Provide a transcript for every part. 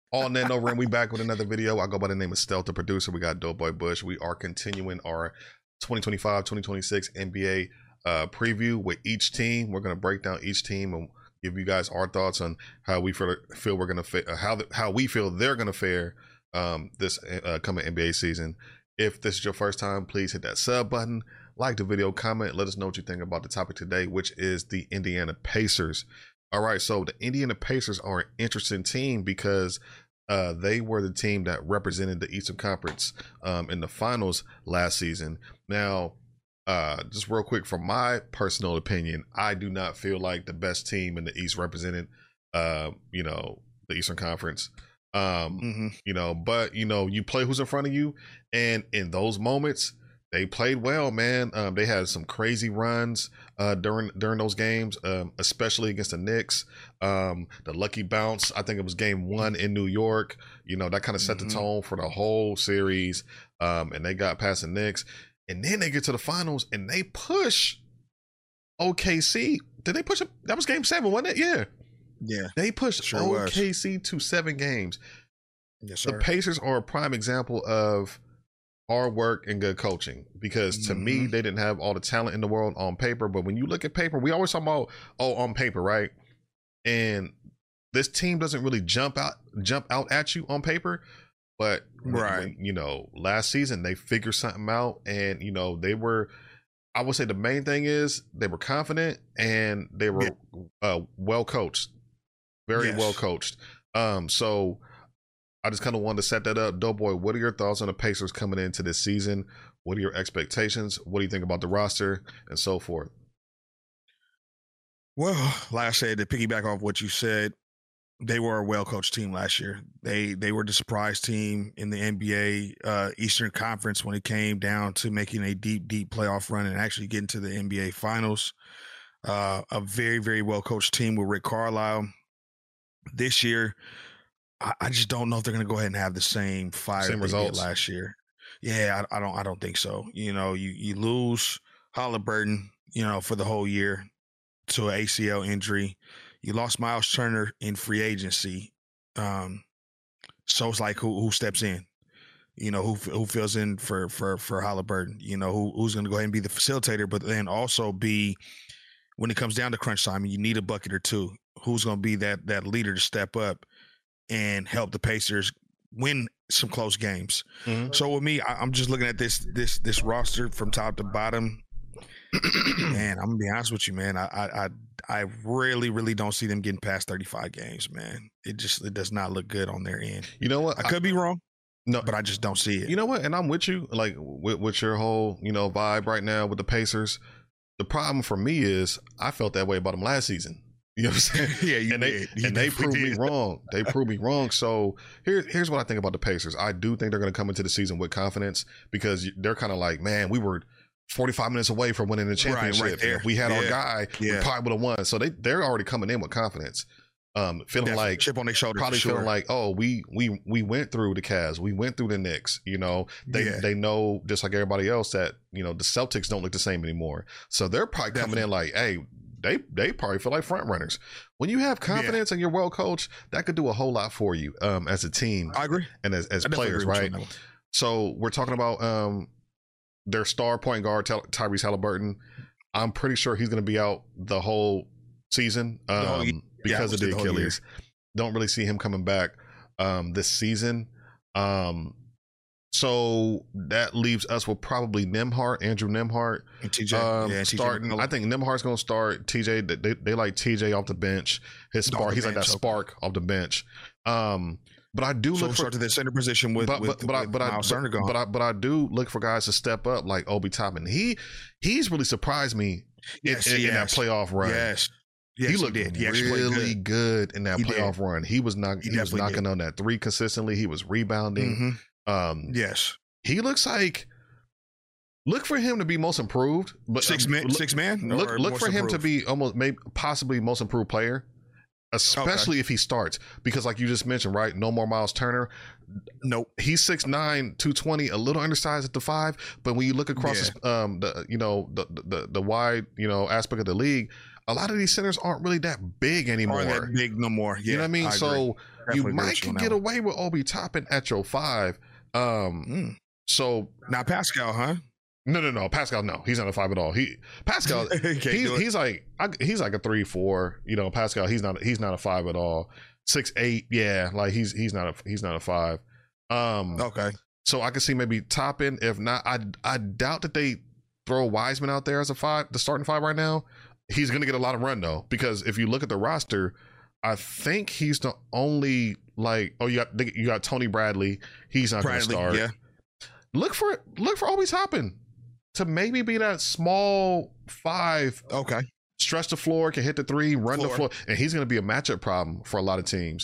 On that note, we back with another video. I go by the name of Stealth, the producer. We got Doughboy Bush. We are continuing our 2025-2026 NBA preview with each team. We're going to break down each team and give you guys our thoughts on how we feel we're going to how we feel they're going to fare this coming NBA season. If this is your first time, please hit that sub button, like the video, comment, let us know what you think about the topic today, which is the Indiana Pacers. All right, so the Indiana Pacers are an interesting team because they were the team that represented the Eastern Conference in the finals last season. Now, just real quick, from my personal opinion, I do not feel like the best team in the East represented, the Eastern Conference. But you play who's in front of you, and in those moments, they played well, man. They had some crazy runs during those games, especially against the Knicks. The lucky bounce, I think it was game 1 in New York. That kind of set the tone for the whole series. And they got past the Knicks. And then they get to the finals and they push OKC. Did they push it? That was game 7, wasn't it? Yeah. Yeah. They pushed OKC to 7 games. Yes, sir. The Pacers are a prime example of hard work and good coaching, because to me, they didn't have all the talent in the world on paper. But when you look at paper, we always talk about, on paper, right? And this team doesn't really jump out at you on paper. But right, last season they figured something out, and they were, I would say the main thing is they were confident and they were well coached, very well coached. So I just kind of wanted to set that up. Doughboy, what are your thoughts on the Pacers coming into this season? What are your expectations? What do you think about the roster and so forth? Well, like I said, to piggyback off what you said, they were a well-coached team last year. They were the surprise team in the NBA Eastern Conference when it came down to making a deep playoff run and actually getting to the NBA Finals. A very, very well-coached team with Rick Carlisle. This year, I just don't know if they're going to go ahead and have the same fire they did last year. Yeah, I don't think so. You lose Halliburton, for the whole year to an ACL injury. You lost Miles Turner in free agency. So it's like who steps in? Who fills in for Halliburton? Who's going to go ahead and be the facilitator, but then also be, when it comes down to crunch time, you need a bucket or two. Who's going to be that leader to step up and help the Pacers win some close games? So with me, I'm just looking at this roster from top to bottom. Man, I'm gonna be honest with you, man. I really don't see them getting past 35 games, man. It does not look good on their end. You know what? I could be wrong. No, but I just don't see it. You know what? And I'm with you, like with your whole vibe right now with the Pacers. The problem for me is I felt that way about them last season. You know what I'm saying? Yeah, they proved me wrong. They proved me wrong. So here's what I think about the Pacers. I do think they're going to come into the season with confidence, because they're kind of like, man, we were 45 minutes away from winning the championship. Right there. If we had our guy, we probably would have won. So they're already coming in with confidence, feeling definitely like chip on their shoulder, probably feeling like, oh, we went through the Cavs, we went through the Knicks. They know, just like everybody else, that the Celtics don't look the same anymore. So they're probably coming in like, hey, they probably feel like front runners. When you have confidence and you're well coached, that could do a whole lot for you as a team. I agree, and as players, right? So we're talking about their star point guard, Tyrese Halliburton. I'm pretty sure he's going to be out the whole season because of the Achilles. Don't really see him coming back this season. So that leaves us with probably Andrew Nembhard, and TJ. Starting. I think Nembhard's going to start. TJ, they like TJ off the bench. His spark, he's like that spark off the bench. But I do look for the center position with Miles Turner gone. But I do look for guys to step up like Obi Toppin. He's really surprised me in that playoff run. Yes, he looked really good in that playoff run. He was knocking on that 3 consistently. He was rebounding. Yes, he looks like. Look for him to be most improved, but six man. Look for him to be possibly most improved player. Especially if he starts, because like you just mentioned, right? No more Miles Turner. Nope. He's 6'9", 220, a little undersized at the 5. But when you look across the wide, aspect of the league, a lot of these centers aren't really that big anymore. Aren't that big no more. Yeah, you know what I mean? So you might can get away with Obi Toppin at your 5. So now Pascal, huh? No. Pascal, no, he's not a 5 at all. Pascal, he's like a 3-4. You know, Pascal, he's not a 5 at all. 6'8", yeah, like he's not a 5. Okay. So I can see maybe Toppin. If not, I doubt that they throw Wiseman out there as a 5, the starting 5 right now. He's going to get a lot of run though, because if you look at the roster, I think he's the only you got Tony Bradley. He's not going to start. Yeah. Look for Obi Toppin to maybe be that small 5. Okay. Stretch the floor, can hit the 3, run the floor, and he's going to be a matchup problem for a lot of teams.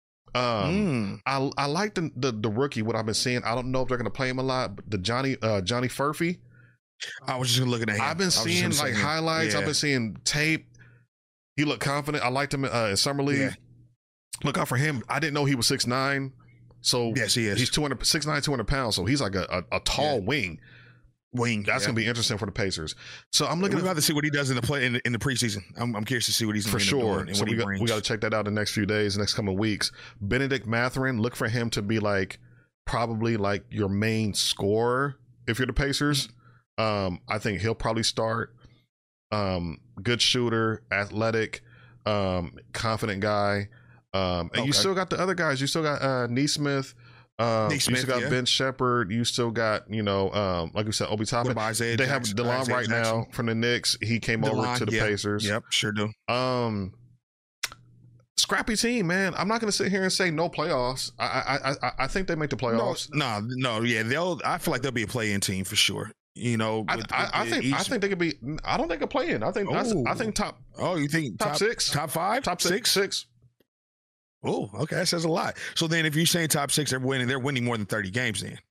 I like the rookie. What I've been seeing, I don't know if they're going to play him a lot, but the Johnny Furphy. I was just looking at him. I've been seeing highlights. I've been seeing tape. He looked confident. I liked him in Summer League. Yeah. Look out for him. I didn't know he was 6'9". So yes, he is. He's 6'9", 200 pounds. So he's like a tall wing. That's gonna be interesting for the Pacers. So I'm looking. We're about to see what he does in the preseason. I'm curious to see what he's for sure. And so we got to check that out in the next few days, next coming weeks. Benedict Mathurin, look for him to be probably your main scorer if you're the Pacers. I think he'll probably start. Good shooter, athletic, confident guy. And you still got the other guys. You still got Nesmith. You still got Ben Shepherd. You still got, like we said, Obi Toppin. They have DeLon right now from the Knicks. He came over to the Pacers. Yep, sure do. Scrappy team, man. I'm not going to sit here and say no playoffs. I think they make the playoffs. No. Yeah, I feel like they'll be a play-in team for sure. I think they could be. I don't think a play-in. I think top. Oh, you think top 6, top 5, top 6. Oh, okay, that says a lot. So then, if you're saying top 6, they're winning more than 30 games. Then,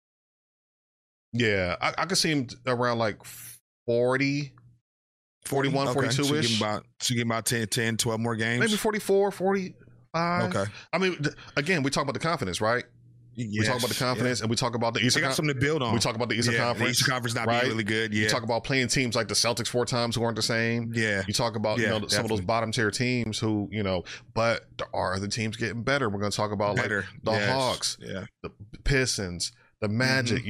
yeah, I could see him around 40, 41, 42 ish. So you give about 10, 12 more games. Maybe 44, 45. Okay. I mean, again, we talk about the confidence, right? Yes, we talk about the confidence, and we talk about the Eastern. They got something to build on. We talk about the Eastern Conference. The Eastern Conference not being really good. Yeah. You talk about playing teams like the Celtics 4 times who aren't the same. Yeah. You talk about some of those bottom tier teams who but there are other teams getting better. We're going to talk about the Hawks, the Pistons, the Magic.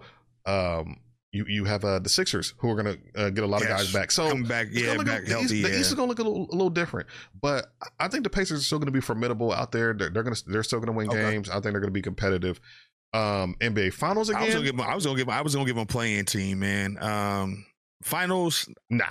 You have the Sixers who are going to get a lot of guys back. So come back, back healthy. The East is going to look a little different, but I think the Pacers are still going to be formidable out there. They're still going to win games. I think they're going to be competitive. NBA Finals again. I was going to give them a play-in team, man. Finals, nah.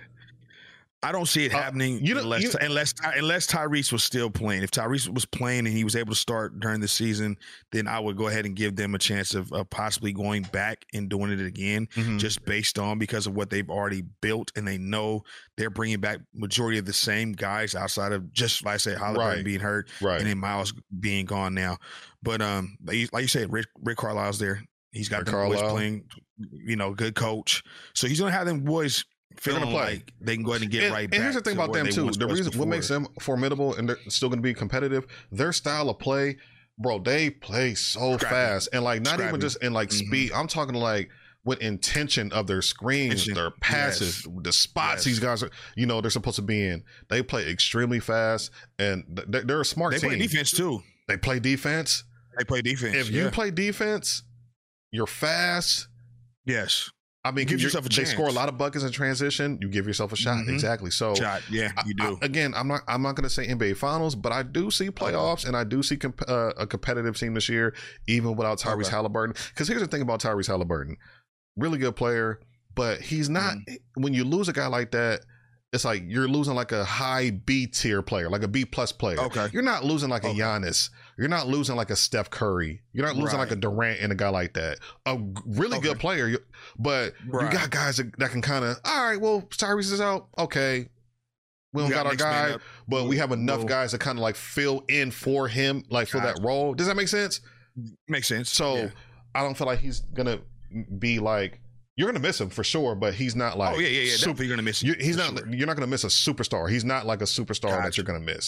I don't see it happening unless Tyrese was still playing. If Tyrese was playing and he was able to start during the season, then I would go ahead and give them a chance of possibly going back and doing it again, just based on because of what they've already built, and they know they're bringing back majority of the same guys outside of just like I said, Halliburton being hurt, and then Miles being gone now. But like you said, Rick Carlisle's there. He's got the boys playing, good coach, so he's gonna have them boys feeling like they can go ahead and get right back. And here's the thing about them too. The reason what makes them formidable and they're still going to be competitive, their style of play, bro, they play so fast and not even just in speed. I'm talking with intention of their screens, their passes, the spots these guys are, they're supposed to be in. They play extremely fast and they're a smart team. They play defense too. They play defense. If you play defense, you're fast. Yes. I mean, give yourself a chance. They score a lot of buckets in transition. You give yourself a shot. Exactly. So, you do. I'm not going to say NBA Finals, but I do see playoffs, and I do see a competitive team this year, even without Tyrese Halliburton. Because here's the thing about Tyrese Halliburton: really good player, but he's not. When you lose a guy like that, it's like you're losing a high B tier player, like a B plus player. Okay, you're not losing a Giannis. You're not losing a Steph Curry. You're not losing a Durant and a guy like that. A really good player, but you got guys that can kind of, all right, well, Tyrese is out. Okay. We don't got our guy, but we have enough guys to kind of fill in for him, for that role. Does that make sense? Makes sense. So I don't feel like he's going to be you're going to miss him for sure, but he's not super. You're going to miss him. You're not going to miss a superstar. He's not like a superstar that you're going to miss.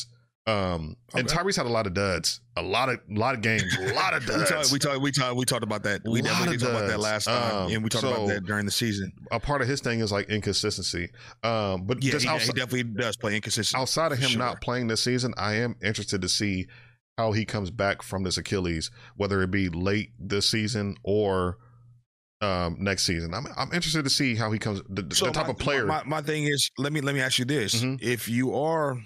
And Tyrese had a lot of duds, a lot of games, a lot of duds. we talked about that. We definitely talked about that last time, and we talked about that during the season. A part of his thing is like inconsistency. But yeah, he definitely does play inconsistent. Outside of him not playing this season, I am interested to see how he comes back from this Achilles, whether it be late this season or next season. I'm interested to see how he comes. The type of player. My thing is, let me ask you this: if you are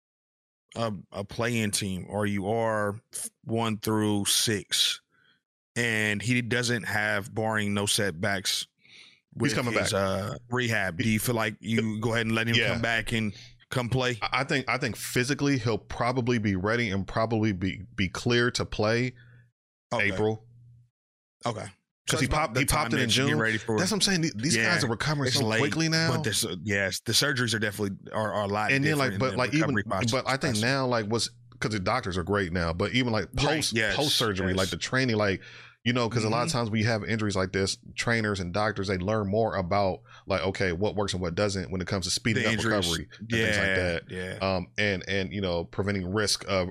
a play-in team, or you are 1 through 6, and he doesn't have, barring no setbacks, he's coming back. Rehab. Do you feel like you go ahead and let him come back and come play? I think physically he'll probably be ready and probably be clear to play April. Okay. Because he popped it in June. That's what I'm saying. These guys are recovering so quickly now. But the surgeries are definitely are a lot. And then but I think now because the doctors are great now. But even like post surgery, like the training, like because a lot of times we have injuries like this, trainers and doctors, they learn more about like, okay, what works and what doesn't when it comes to speeding up recovery and things like that. Yeah. And preventing risk of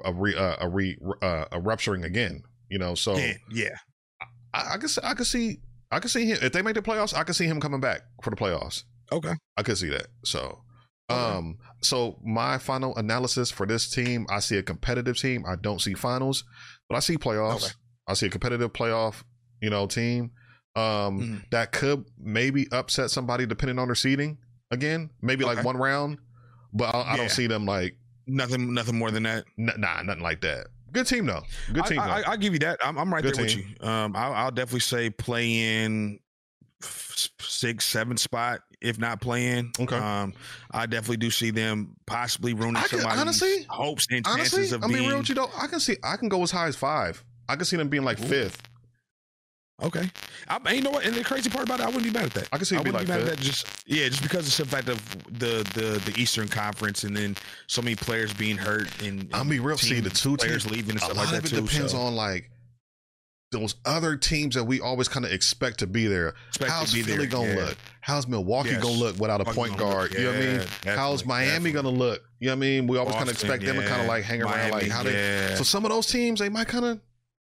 rupturing again. So yeah. I can see him if they make the playoffs. I can see him coming back for the playoffs. Okay, I could see that. So, so my final analysis for this team, I see a competitive team. I don't see finals, but I see playoffs. Okay. I see a competitive playoff, team that could maybe upset somebody depending on their seeding again. Maybe like one round, but I don't see them like nothing more than that. Nah, nothing like that. Good team though. Good team. I'll give you that. I'm right there with you. I'll definitely say play in 6, 7 spot, if not playing. Okay. I definitely do see them possibly ruining somebody's hopes and chances of being. I mean, real with you though, I can go as high as 5. I can see them being like 5th. Okay. You know what? And the crazy part about it, I wouldn't be mad at that. I can see it be like that. Just because it's the fact of the Eastern Conference, and then so many players being hurt, and I'll be real. See the 2 players teams leaving and stuff like that too. A lot of it depends on like those other teams that we always kind of expect to be there. How's Philly gonna look? How's Milwaukee gonna look without a point guard? You know what I mean? How's Miami gonna look? You know what I mean? We always kind of expect them to kind of like hang around, like how they. So some of those teams, they might kind of.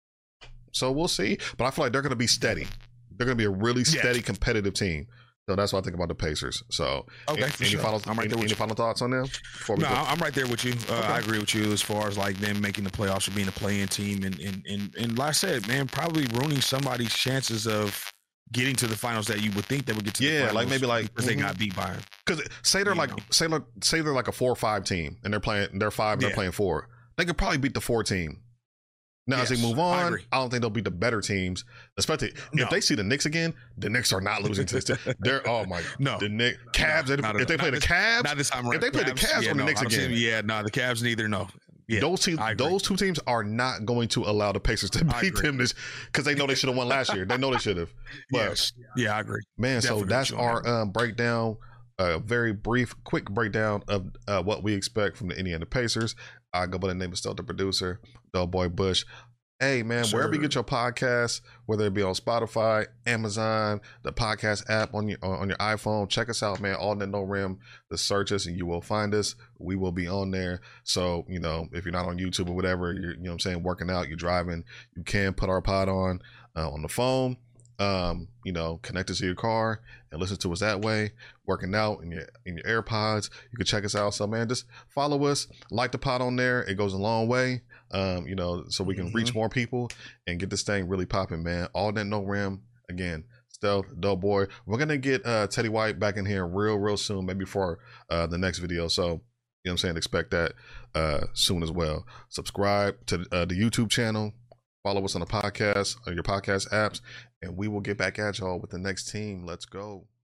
So we'll see, but I feel like they're going to be steady. They're going to be a really steady, competitive team. So that's what I think about the Pacers. So, any final thoughts on them? I'm right there with you. I agree with you as far as like them making the playoffs or being a play-in team, and like I said, man, probably ruining somebody's chances of getting to the finals that you would think they would get to. The finals, like maybe like because they got beat by them. Because say they're like a 4 or 5 team, and they're 5, and they're playing 4. They could probably beat the 4 team. Now, as they move on, I don't think they'll beat the better teams, especially if they see the Knicks again. The Knicks are not losing to this. They're the Knicks, Cavs. If they play the Cavs, not this time around. If they play the Cavs on the Knicks again, the Cavs neither. No, those 2 teams are not going to allow the Pacers to beat them this because they know they should have won last year. They know they should have. I agree, man. Definitely. So that's our breakdown. A very brief, quick breakdown of what we expect from the Indiana Pacers. I go by the name of Stealth, the producer, Doughboy Bush. Hey, man, wherever you get your podcasts, whether it be on Spotify, Amazon, the podcast app on your iPhone, check us out, man. All Net No Rim. Just search us and you will find us. We will be on there. So, if you're not on YouTube or whatever, you're, what I'm saying, working out, you're driving, you can put our pod on the phone. Connect us to your car and listen to us that way. Working out in your AirPods, you can check us out. So man, just follow us, like the pod on there. It goes a long way. So we can reach more people and get this thing really popping, man. All Net No Rim. Again, Stealth, Doughboy. We're gonna get Teddy White back in here real soon, maybe for the next video. So what I'm saying, expect that soon as well. Subscribe to the YouTube channel. Follow us on the podcast, on your podcast apps, and we will get back at y'all with the next team. Let's go.